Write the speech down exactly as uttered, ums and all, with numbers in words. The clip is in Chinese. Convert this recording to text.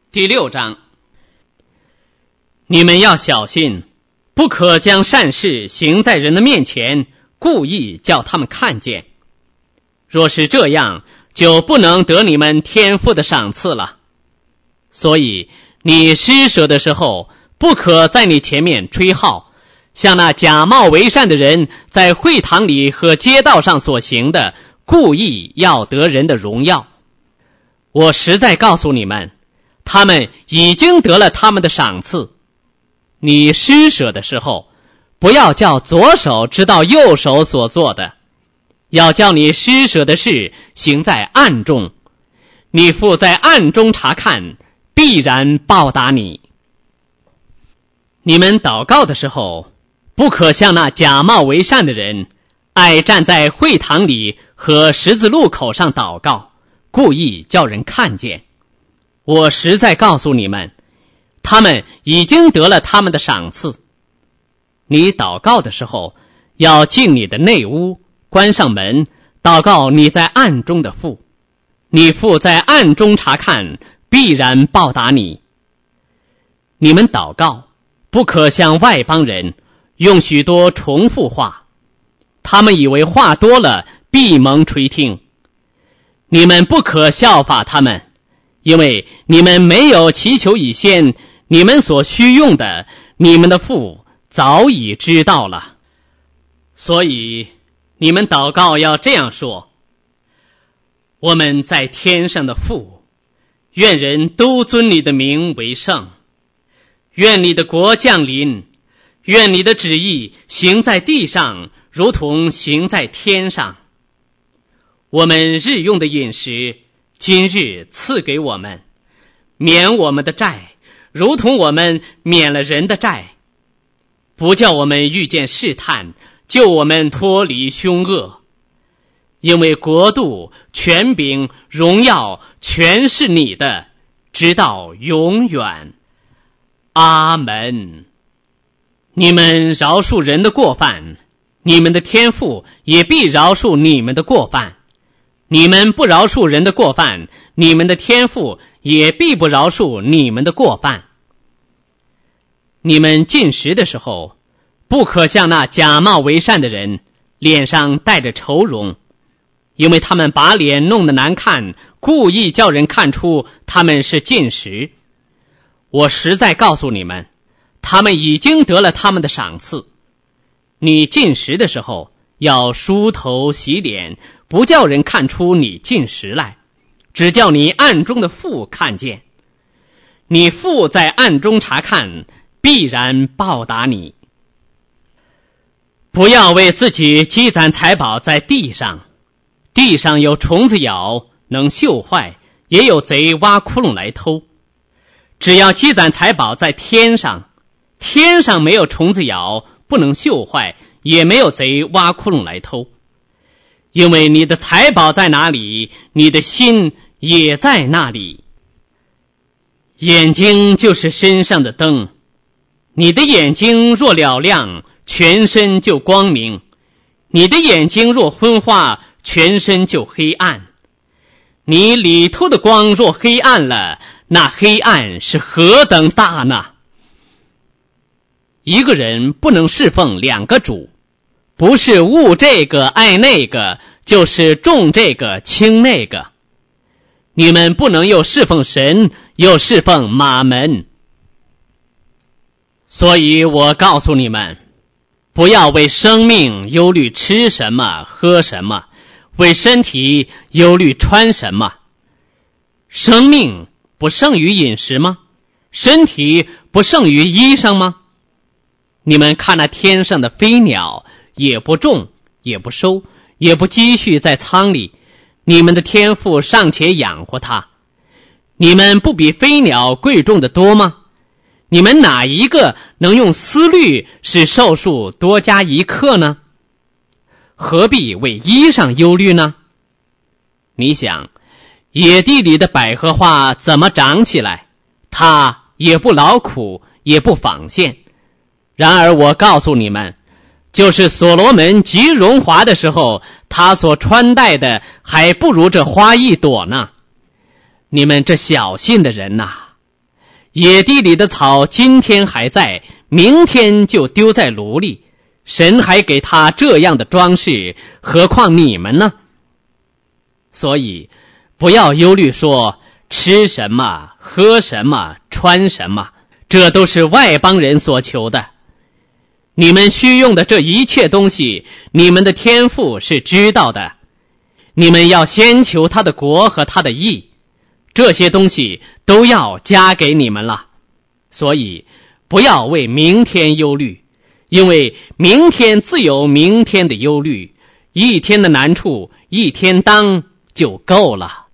第六章，你们要小心，不可将善事行在人的面前，故意叫他们看见。若是这样，就不能得你们天父的赏赐了。所以你施舍的时候，不可在你前面吹号，像那假冒为善的人在会堂里和街道上所行的，故意要得人的荣耀。我实在告诉你们，他们已经得了他们的赏赐。你施舍的时候，不要叫左手知道右手所做的，要叫你施舍的事行在暗中，你父在暗中查看，必然报答你。你们祷告的时候，不可像那假冒为善的人，爱站在会堂里和十字路口上祷告，故意叫人看见。我实在告诉你们，他们已经得了他们的赏赐。你祷告的时候，要进你的内屋，关上门，祷告你在暗中的父，你父在暗中查看，必然报答你。你们祷告，不可像外邦人，用许多重复话，他们以为话多了必蒙垂听。你们不可效法他们，因为你们没有祈求以先，你们所需用的，你们的父早已知道了。所以你们祷告要这样说：我们在天上的父，愿人都尊你的名为圣，愿你的国降临，愿你的旨意行在地上，如同行在天上。我们日用的饮食，今日赐给我们，免我们的债，如同我们免了人的债，不叫我们遇见试探，救我们脱离凶恶。因为国度、权柄、荣耀全是你的，直到永远。阿门。你们饶恕人的过犯，你们的天父也必饶恕你们的过犯。你们不饶恕人的过犯，你们的天父也必不饶恕你们的过犯。你们进食的时候，不可像那假冒为善的人，脸上带着愁容，因为他们把脸弄得难看，故意叫人看出他们是进食。我实在告诉你们，他们已经得了他们的赏赐。你进食的时候，要梳头洗脸，不叫人看出你进食来，只叫你暗中的父看见。你父在暗中查看，必然报答你。不要为自己积攒财宝在地上，地上有虫子咬，能锈坏，也有贼挖窟窿来偷。只要积攒财宝在天上，天上没有虫子咬，不能锈坏，也没有贼挖窟窿来偷。因为你的财宝在哪里，你的心也在那里。眼睛就是身上的灯，你的眼睛若了亮，全身就光明；你的眼睛若昏花，全身就黑暗。你里头的光若黑暗了，那黑暗是何等大呢？一个人不能侍奉两个主，不是恶这个爱那个，就是重这个轻那个。你们不能又侍奉神，又侍奉马门。所以我告诉你们，不要为生命忧虑吃什么喝什么，为身体忧虑穿什么。生命不胜于饮食吗？身体不胜于衣裳吗？你们看那天上的飞鸟，也不种，也不收，也不积蓄在仓里，你们的天父尚且养活它，你们不比飞鸟贵重的多吗？你们哪一个能用思虑使寿数多加一刻呢？何必为衣裳忧虑呢？你想，野地里的百合花怎么长起来？它也不劳苦，也不纺线。然而我告诉你们，就是所罗门极荣华的时候，他所穿戴的还不如这花一朵呢。你们这小信的人呐、啊， 野地里的草今天还在，明天就丢在炉里，神还给他这样的装饰，何况你们呢？所以不要忧虑说吃什么喝什么穿什么，这都是外邦人所求的。你们需用的这一切东西，你们的天父是知道的。你们要先求他的国和他的义，这些东西都要加给你们了。所以不要为明天忧虑，因为明天自有明天的忧虑，一天的难处一天当就够了。